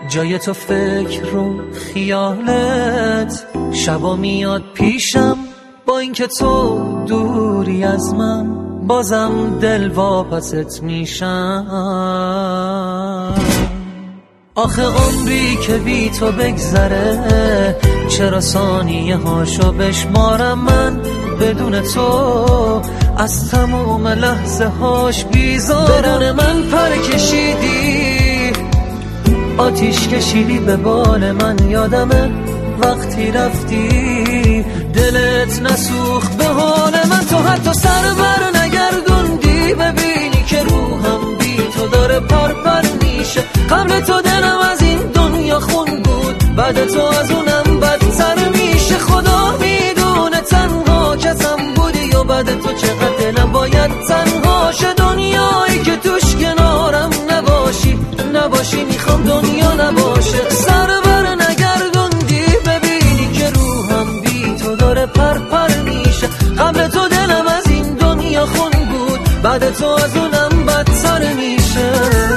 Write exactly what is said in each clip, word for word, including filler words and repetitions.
جای تو فکر و خیالت شبا میاد پیشم، با اینکه تو دوری از من بازم دل واپست میشم. آخه عمری که بی تو بگذره، چرا ثانیه هاشو بشمارم من بدون تو، از تموم لحظه هاش بیزارم. بدون من پر کشیدی، آتیش کشیدی به بال من، یادمه وقتی رفتی دلت نسوخت به حال من. تو حتی سر بر نگردوندی ببینی که روحم بی تو داره پر پر میشه. قبل تو دلم از این دنیا خون بود، بعد تو از اونم بدتر میشه. خدا میدونه تنها کسم بودی و بعد تو چقدر دلم باید تنها شه. دنیایی که توش کنارم نباشی نباشی میخوام دنیا نباشه. سر بر نگردوندی ببینی که روحم بی تو داره پر پر میشه. قبل تو دلم از این دنیا خون بود، بعد تو از اونم بدتر میشه.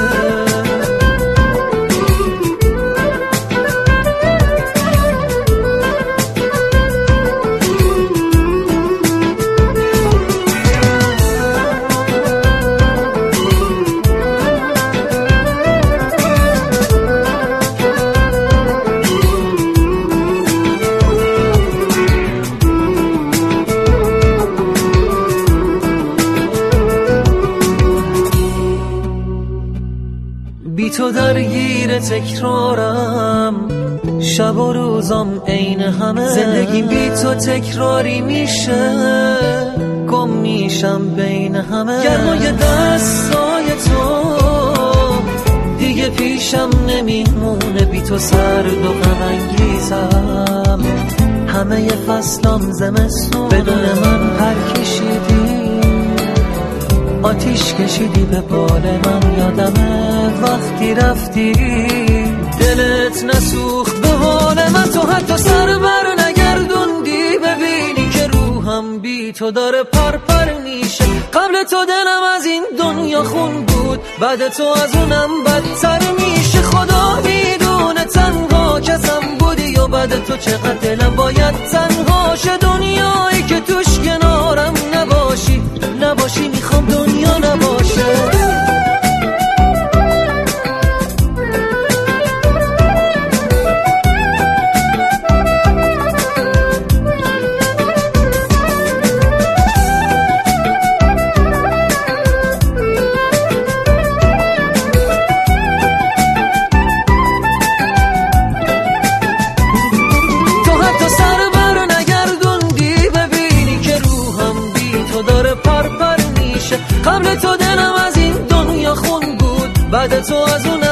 بی تو درگیر تکرارم، شب و روزم عین همه. زندگی بی تو تکراری میشه، گم میشم بین همه. گرمای دستای تو دیگه پیشم نمیمونه، بی تو سرد و غم انگیزم. همه فصلام زمستون، بدون من پر کشیدی، آتیش کشیدی به بال من. یادمه وقتی رفتی دلت نسوخت به حال من. تو حتی سر بر نگردوندی ببینی که روحم بی تو داره پر پر میشه. قبل تو دلم از این دنیا خون بود، بعد تو از اونم بدتر میشه. خدا میدونه تنها کسم بودی و بعد تو چقدر دلم باید تنها شه. دنیایی که توش کنارم نباشی نباشی میخوام دنیا نباشه. قبل تو دلم از این دنیا خون بود، بعد تو از اون